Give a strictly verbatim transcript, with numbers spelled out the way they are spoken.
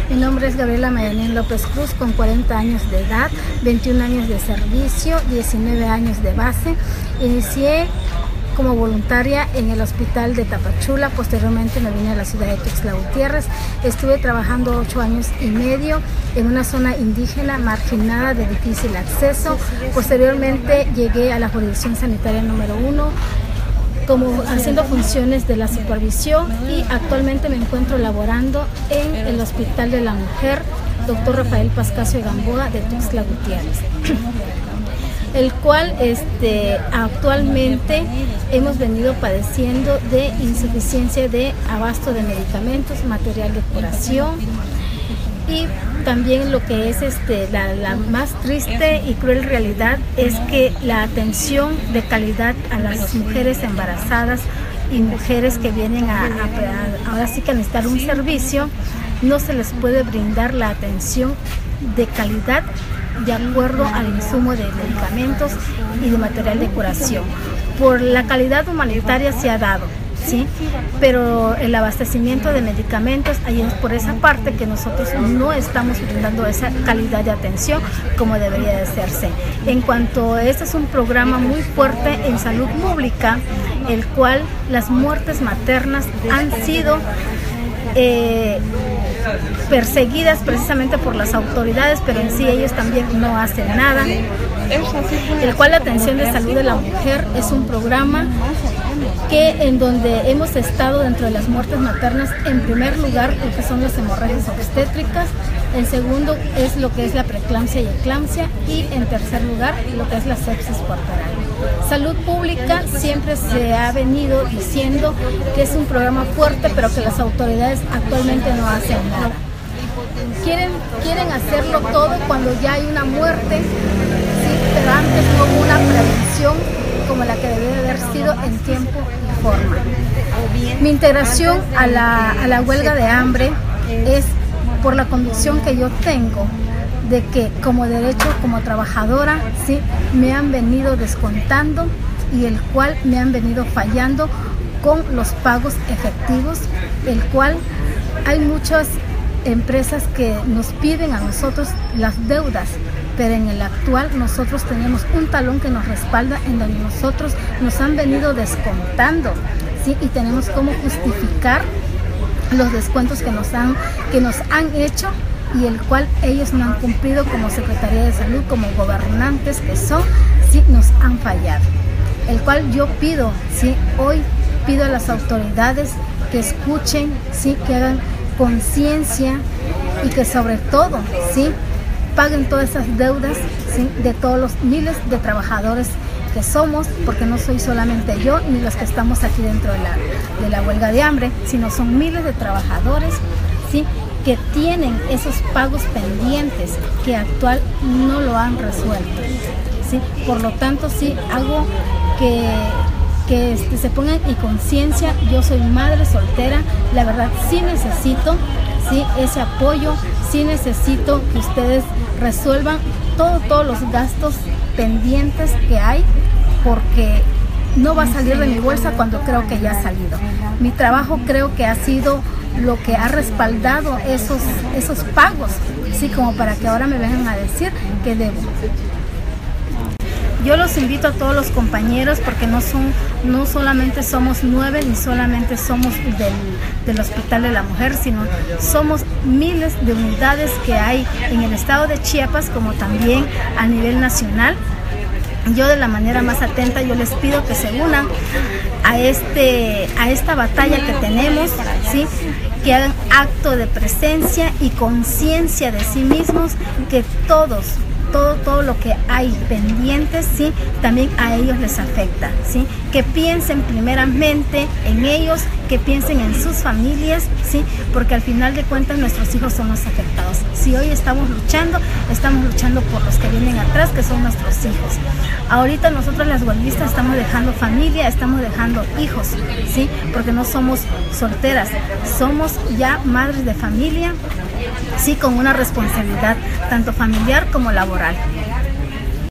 Mi nombre es Gabriela Mayanín López Cruz, con cuarenta años de edad, veintiún años de servicio, diecinueve años de base. Inicié como voluntaria en el hospital de Tapachula, posteriormente me vine a la ciudad de Tuxtla Gutiérrez. Estuve trabajando ocho años y medio en una zona indígena marginada de difícil acceso. Posteriormente llegué a la jurisdicción sanitaria número uno, como haciendo funciones de la supervisión, y actualmente me encuentro laborando en el Hospital de la Mujer doctor Rafael Pascasio Gamboa de Tuxtla Gutiérrez, el cual este, actualmente hemos venido padeciendo de insuficiencia de abasto de medicamentos, material de curación, y también lo que es este, la, la más triste y cruel realidad es que la atención de calidad a las mujeres embarazadas y mujeres que vienen a, a, a ahora sí que a necesitar un servicio, no se les puede brindar la atención de calidad de acuerdo al insumo de medicamentos y de material de curación. Por la calidad humanitaria se ha dado, ¿sí? Pero el abastecimiento de medicamentos, ahí es por esa parte que nosotros no estamos brindando esa calidad de atención como debería de hacerse. En cuanto a este, es un programa muy fuerte en salud pública, el cual las muertes maternas han sido eh, perseguidas precisamente por las autoridades, pero en sí ellos también no hacen nada. El cual la atención de salud de la mujer es un programa que en donde hemos estado dentro de las muertes maternas, en primer lugar lo que son las hemorragias obstétricas, en segundo es lo que es la preeclampsia y eclampsia, y en tercer lugar lo que es la sepsis puerperal. Salud pública siempre se ha venido diciendo que es un programa fuerte, pero que las autoridades actualmente no hacen nada. Quieren, quieren hacerlo todo cuando ya hay una muerte, ¿sí? Pero antes no hubo una prevención como la que debe haber sido en tiempo y forma. Mi integración a la, a la huelga de hambre es por la convicción que yo tengo de que como derecho, como trabajadora, sí, me han venido descontando y el cual me han venido fallando con los pagos efectivos, el cual hay muchas empresas que nos piden a nosotros las deudas, pero en el actual nosotros tenemos un talón que nos respalda, en donde nosotros nos han venido descontando, ¿sí? Y tenemos cómo justificar los descuentos que nos han, que nos han hecho, y el cual ellos no han cumplido como Secretaría de Salud, como gobernantes que son, sí nos han fallado. El cual yo pido, sí, hoy pido a las autoridades que escuchen, sí, que hagan conciencia y que sobre todo, sí, paguen todas esas deudas, ¿sí? De todos los miles de trabajadores que somos, porque no soy solamente yo ni los que estamos aquí dentro de la, de la huelga de hambre, sino son miles de trabajadores, ¿sí? Que tienen esos pagos pendientes que actual no lo han resuelto, ¿sí? Por lo tanto, sí hago que, que este, se pongan en conciencia. Yo soy madre soltera, la verdad sí necesito, sí, ese apoyo, sí necesito que ustedes resuelvan todo, todos los gastos pendientes que hay, porque no va a salir de mi bolsa cuando creo que ya ha salido. Mi trabajo creo que ha sido lo que ha respaldado esos, esos pagos, sí, como para que ahora me vengan a decir que debo. Yo los invito a todos los compañeros, porque no son, no solamente somos nueve, ni solamente somos del, del Hospital de la Mujer, sino somos miles de unidades que hay en el estado de Chiapas, como también a nivel nacional. Yo, de la manera más atenta, yo les pido que se unan a, este, a esta batalla que tenemos, ¿sí? Que hagan acto de presencia y conciencia de sí mismos, que todos, todo, todo lo que hay pendientes, ¿sí? También a ellos les afecta, ¿sí? Que piensen primeramente en ellos, que piensen en sus familias, ¿sí? Porque al final de cuentas nuestros hijos son los afectados. Si hoy estamos luchando, estamos luchando por los que vienen atrás, que son nuestros hijos. Ahorita nosotros las huelguistas estamos dejando familia, estamos dejando hijos, ¿sí? Porque no somos solteras, somos ya madres de familia, sí, con una responsabilidad tanto familiar como laboral.